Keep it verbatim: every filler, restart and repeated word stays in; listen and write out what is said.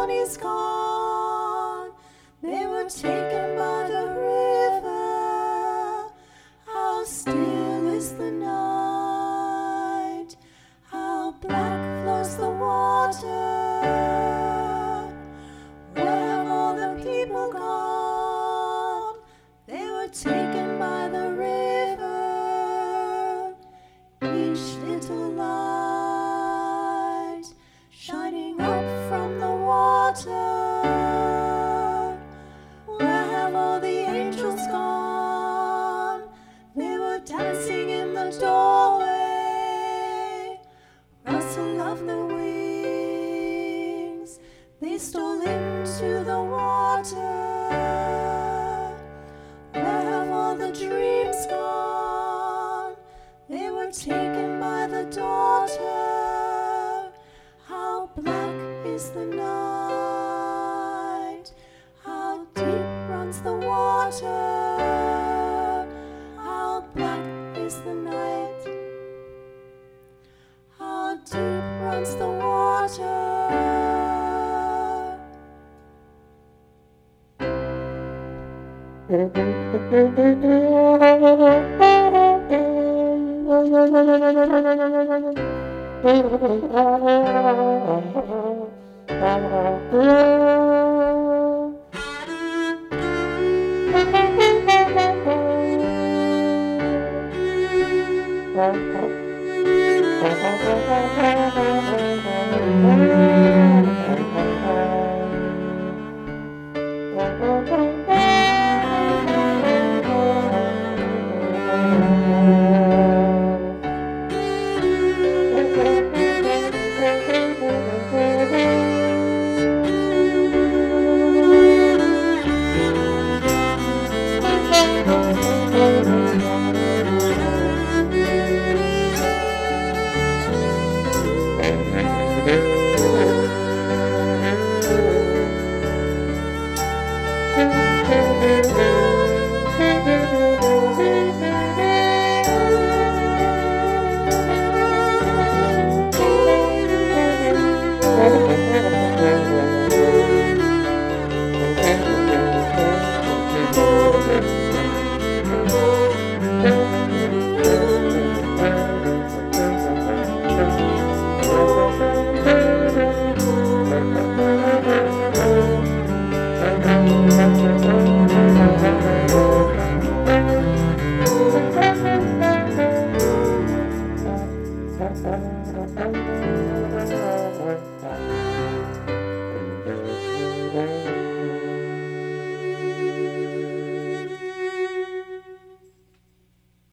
one is gone. They were taken by the river. How still is the night. How black flows the water. Where have all the people gone? They were taken by the river. Each little light shining up from the water. Where have all the angels gone? They were dancing in the doorway. Rustle of the wings, they stole into the water. Where have all the dreams gone? They were taken by the daughter. How black is the night. How deep runs the water. How black is the night. How deep runs the water.